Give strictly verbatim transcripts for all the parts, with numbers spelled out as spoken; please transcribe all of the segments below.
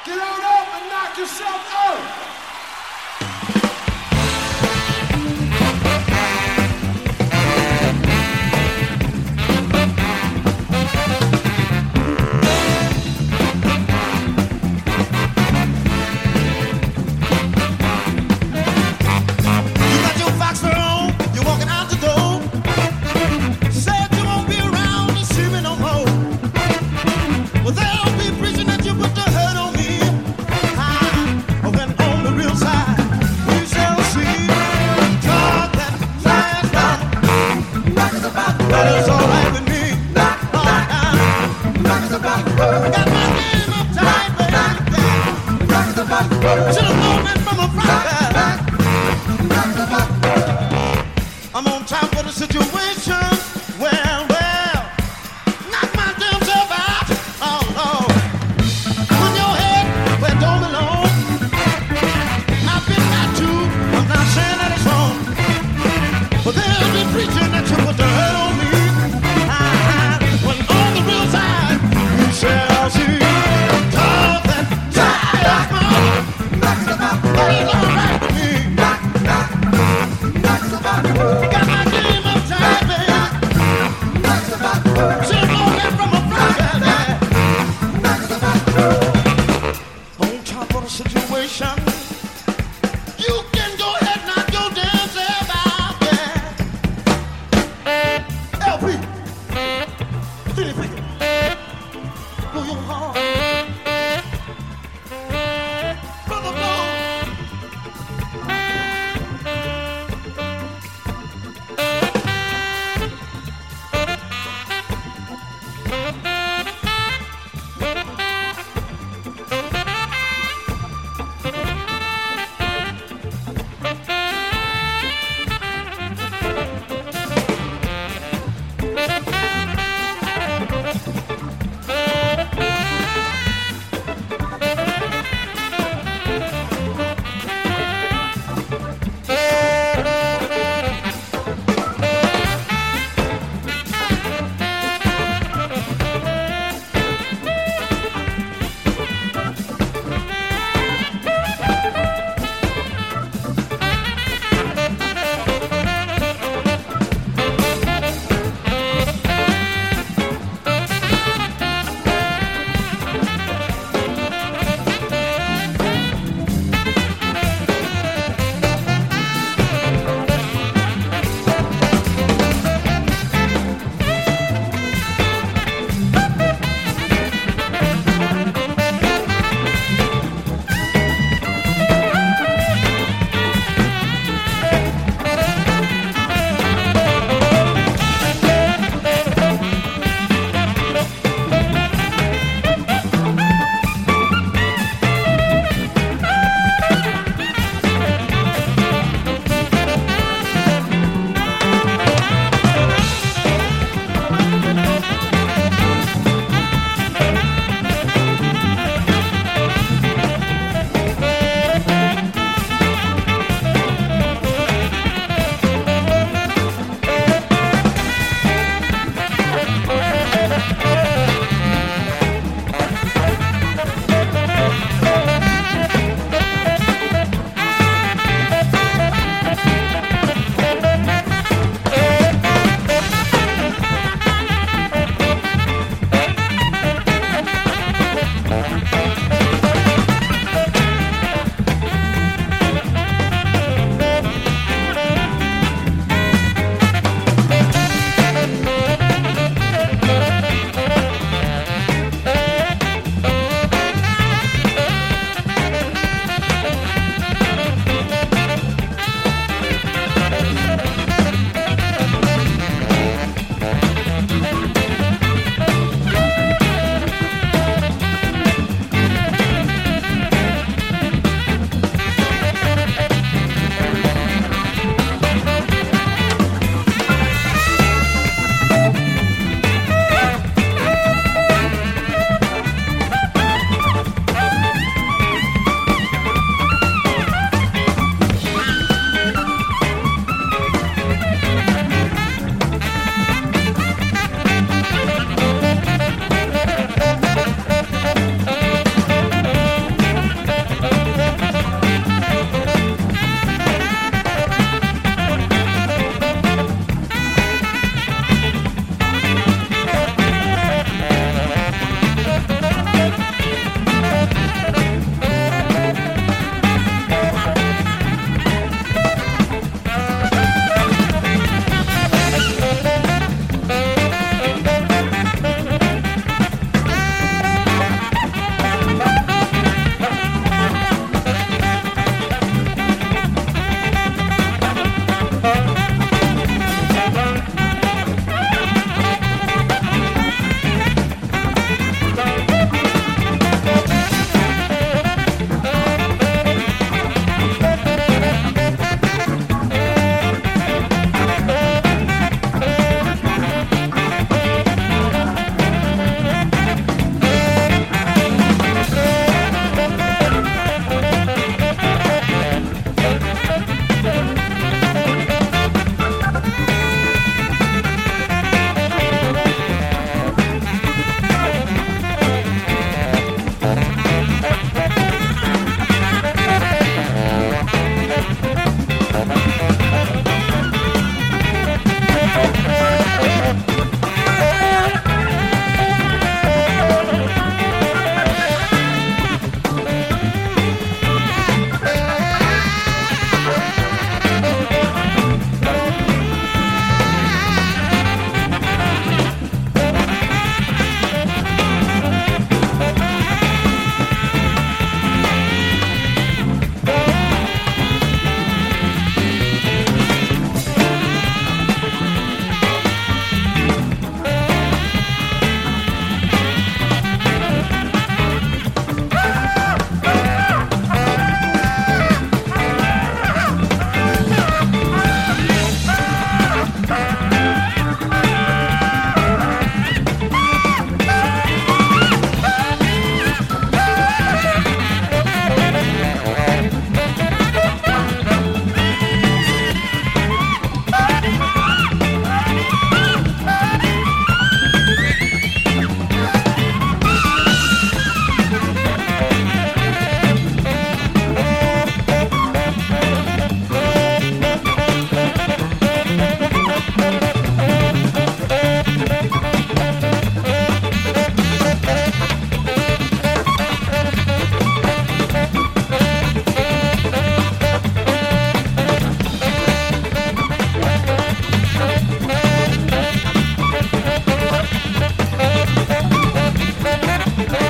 Get on up and knock yourself out. I'm on top of the situation. Well, well, knock my damn self out. Oh, Lord. Put your head where it don't belong. I've been that too. I'm not saying that it's wrong. But they'll be preaching that you put the hurt on me. I, when on the real side, you shall see. Tough and tired. Knock it about. It's all right with me. Knock, knock, knock it about. Got my game up tight, baby. Knock it about. She's rolling from a front, baby. Knock it about. On top of the situation, you can go ahead and knock your damn self out, yeah. L P, Philly Pickett, blow your heart. Brother Blow.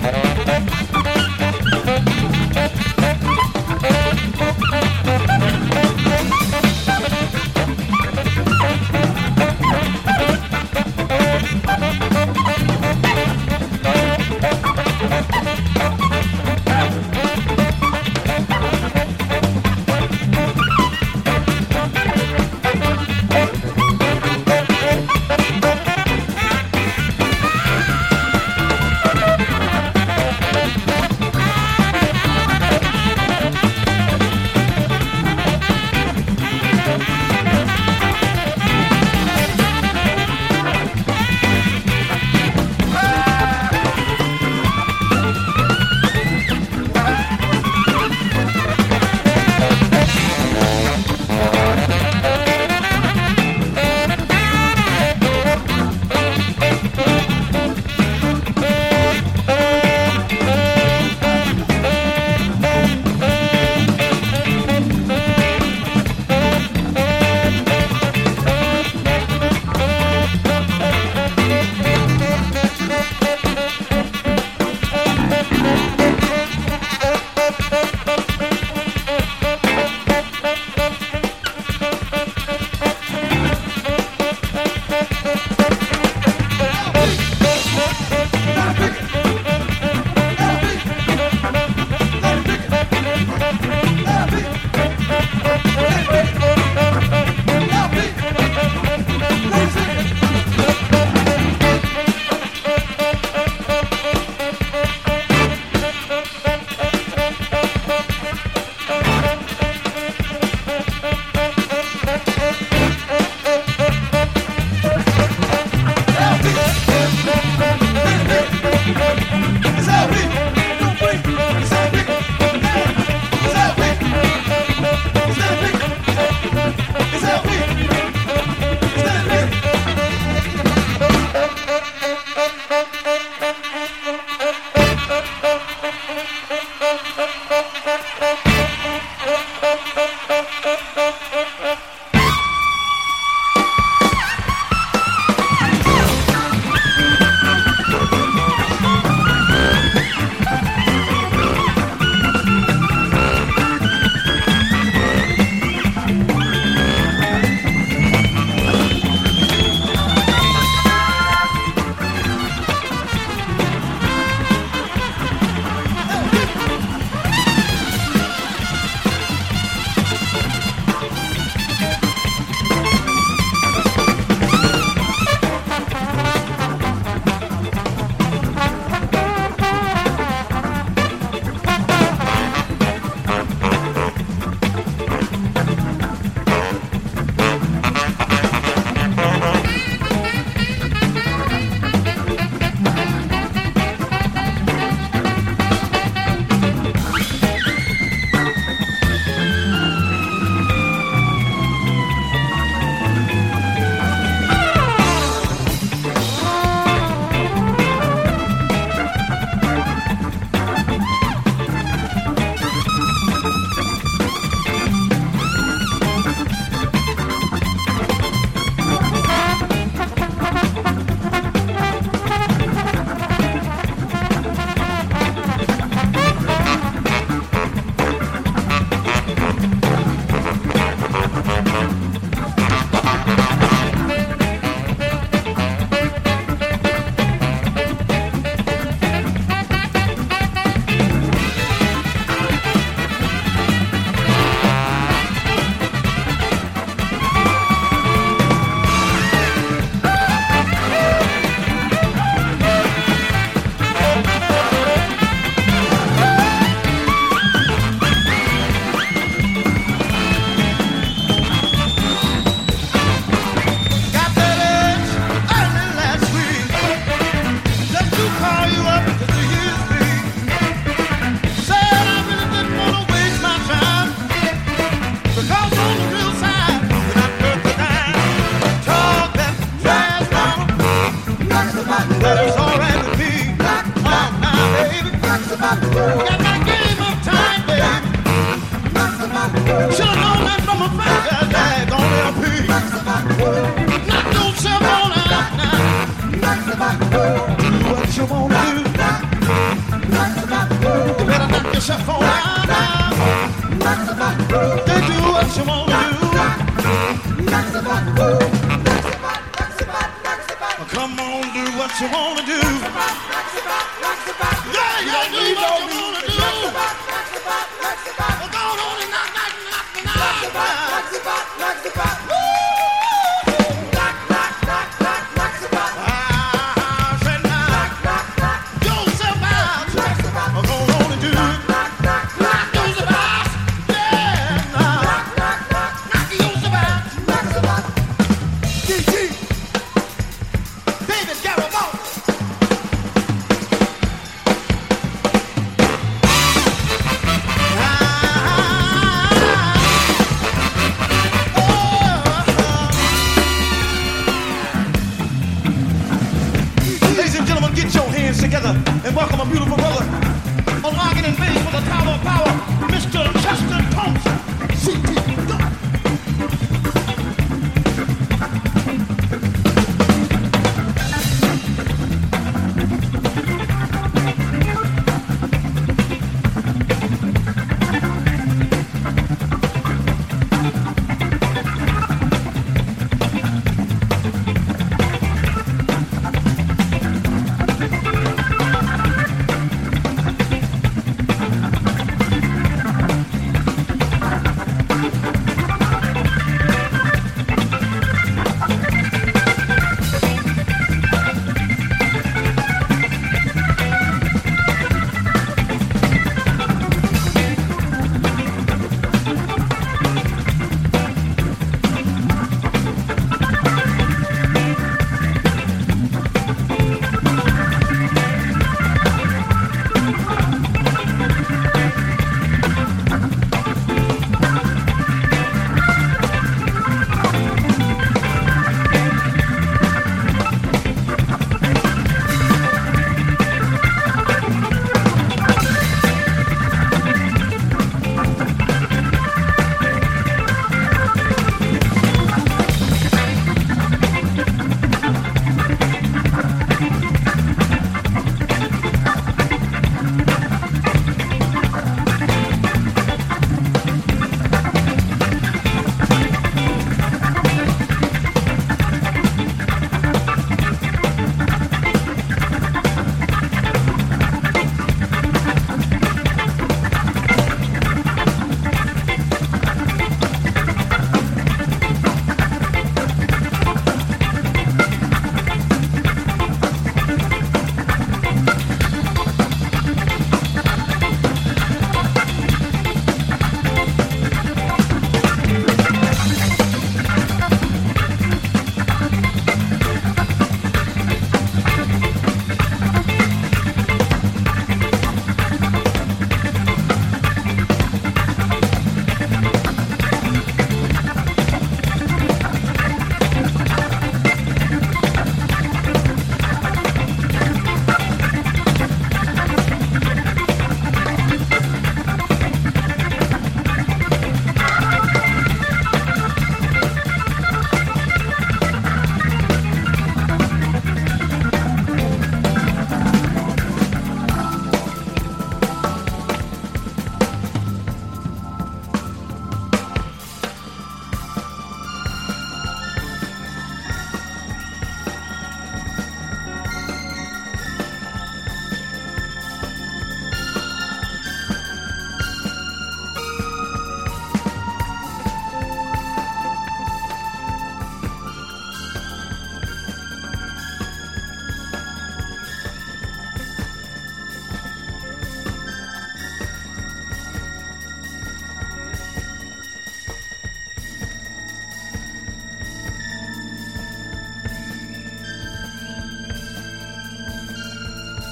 Knock what you wanna do. You better knock yourself on out now. They do what you want to do. Come on, do what you want to do. Yeah, yeah, do what you want to do. Go on and knock, knock, knock, knock, knock, knock. Together and welcome a beautiful brother on organ and bass for the Tower of Power, Mister Chester Thompson, C T.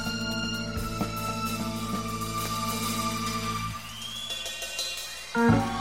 Thank you.